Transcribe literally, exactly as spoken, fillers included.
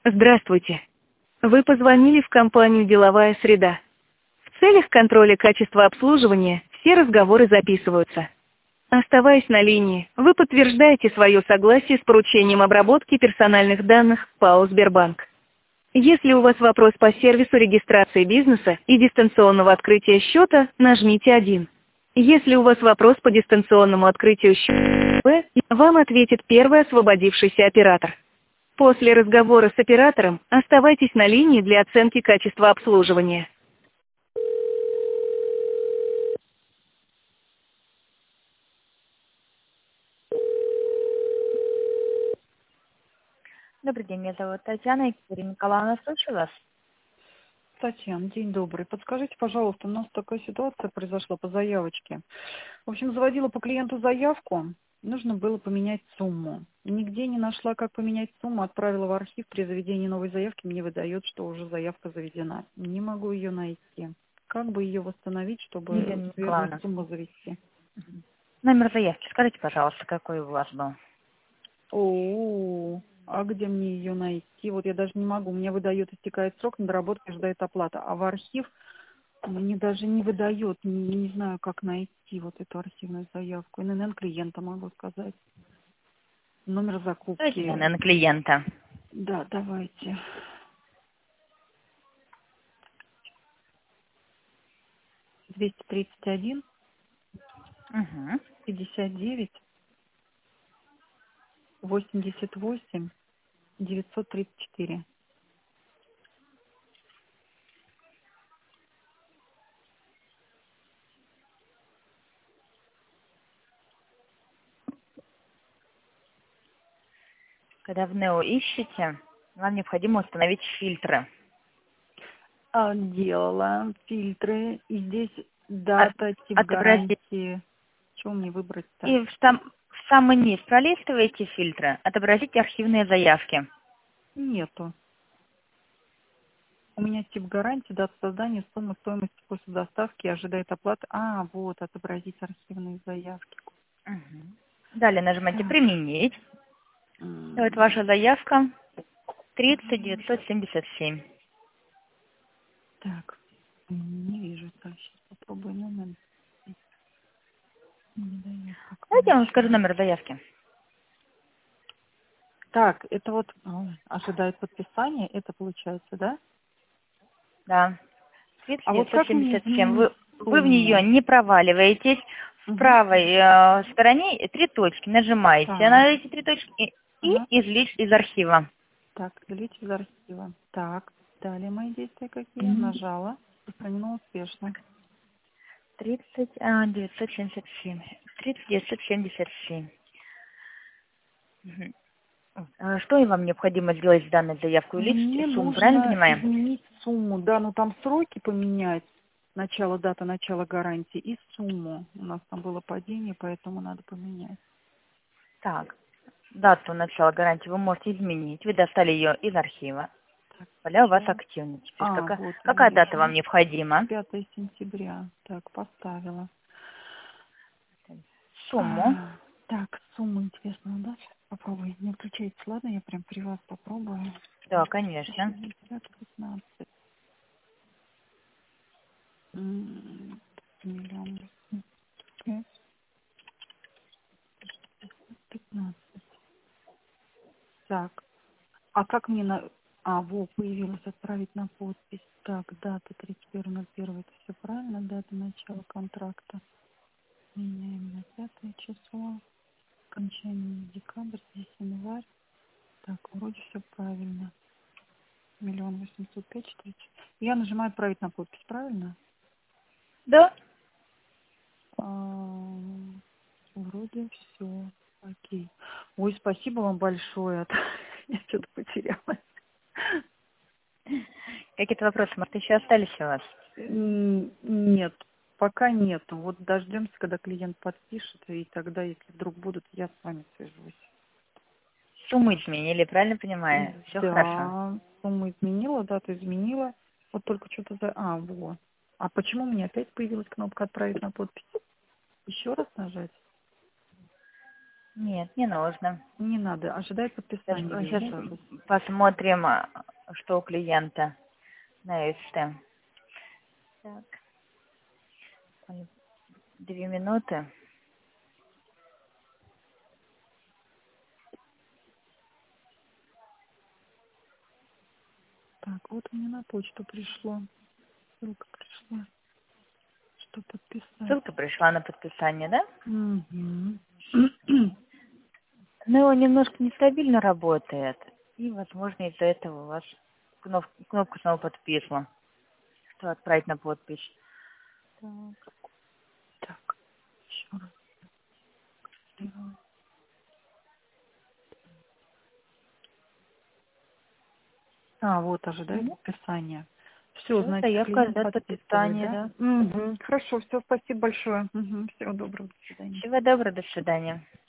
Здравствуйте. Вы позвонили в компанию «Деловая среда». В целях контроля качества обслуживания все разговоры записываются. Оставаясь на линии, вы подтверждаете свое согласие с поручением обработки персональных данных ПАО «Сбербанк». Если у вас вопрос по сервису регистрации бизнеса и дистанционного открытия счета, нажмите один. Если у вас вопрос по дистанционному открытию счета, вам ответит первый освободившийся оператор. После разговора с оператором оставайтесь на линии для оценки качества обслуживания. Добрый день, меня зовут Татьяна Екатерина Николаевна, слушаю вас. Татьяна, день добрый. Подскажите, пожалуйста, у нас такая ситуация произошла по заявочке. В общем, заводила по клиенту заявку, нужно было поменять сумму. Нигде не нашла, как поменять сумму, отправила в архив. При заведении новой заявки мне выдает, что уже заявка заведена. Не могу ее найти. Как бы ее восстановить, чтобы Елена верную Николаевна, сумму завести? номер заявки скажите, пожалуйста, какой у вас был? О, а где мне ее найти? Вот я даже не могу. Мне выдает, истекает срок, на доработке ожидает оплата. А в архив мне даже не выдает, не, не знаю, как найти вот эту архивную заявку. эн эн эн клиента могу сказать. Номер Давайте закупки. на клиента. Да, давайте. двести тридцать один, Угу. пятьдесят девять, восемьдесят восемь, девятьсот тридцать четыре. Когда в нео ищете, вам необходимо установить фильтры. А, делала фильтры. И здесь От- дата, тип отобразить. гарантии. Что мне выбрать-то? И в, сам, в самый низ пролистываете фильтры, отобразите архивные заявки. Нету. У меня тип гарантии, дата создания, сумма стоимости после доставки, ожидает оплаты. А, вот, отобразить архивные заявки. Мгм. Далее нажимаете Так. «Применить». Вот М, ваша заявка тридцать девятьсот семьдесят семь. Так, не вижу. Так, сейчас попробую номер. Не дает пока Давайте я вам скажу еще. номер заявки. Так, это вот ой, ожидает подписания, это получается, да? Да. тридцать А вот девятьсот как мне семьдесят семь. изменить Вы, вы в нее сумму? не проваливаетесь. В Угу. правой э, стороне три точки. Нажимаете Так, на эти три точки и, ага. и излить из архива. Так, удалить из архива. Так, далее мои действия какие? Нажала. Сохранено успешно. тридцать девятьсот семьдесят семь. тридцать девятьсот семьдесят семь. Мгм. Э, Что и вам необходимо сделать с данной заявкой? Мне Увеличить сумму, правильно нужно понимаем? изменить сумму. Да, ну там сроки поменять. Начало, дата, начало гарантии и сумму. У нас там было падение, поэтому надо поменять. Так, дату начала гарантии вы можете изменить. Вы достали ее из архива. Так, Поля у вас сейчас. активна. Теперь А, какая, вот какая дата вижу. вам необходима? пятое сентября. Так, поставила. Сумму. А, так, сумма интересная, да? Сейчас попробую. Не включается, ладно? Я прям при вас попробую. Да, конечно. шестьдесят пятнадцать. М, Миллион пять, пятнадцать. Так, а как мне на... А, во, появилось отправить на подпись. Так, дата тридцать первое ноль первое. Это все правильно? Дата начала контракта. Меняем на пятое число. Окончание декабрь, здесь январь. Так, вроде все правильно. Миллион восемьсот пять четыре. Я нажимаю отправить на подпись, правильно? Да. А, вроде все. Окей. Ой, спасибо вам большое. а то Я что-то потеряла. Какие-то вопросы, может, еще остались у вас? М, Нет, пока нету. Вот дождемся, когда клиент подпишет, и тогда, если вдруг будут, я с вами свяжусь. Сумму изменили, правильно понимаю? Все хорошо. Да, сумму изменила, дату изменила. Вот только что-то за... А, вот. А почему у меня опять появилась кнопка «Отправить на подпись»? Еще раз нажать? Нет, не нужно. Не надо, ожидать подписания. Сейчас Да? посмотрим, а, что у клиента на СТ. Так, две минуты. Так, вот мне на почту пришло. Ссылка пришла, что подписать. Ссылка пришла на подписание, да? Угу. Но он немножко нестабильно работает. И, возможно, из-за этого у вас кнопка, кнопка снова подписана. Что отправить на подпись. Так. Так, еще раз. А, вот, ожидать Угу. подписания. Все, Все, значит, заявка клиент ожидает подписывает, подписания, да? да? Угу. Хорошо, все, спасибо большое. Угу. Всего доброго, до свидания. Всего доброго, до свидания.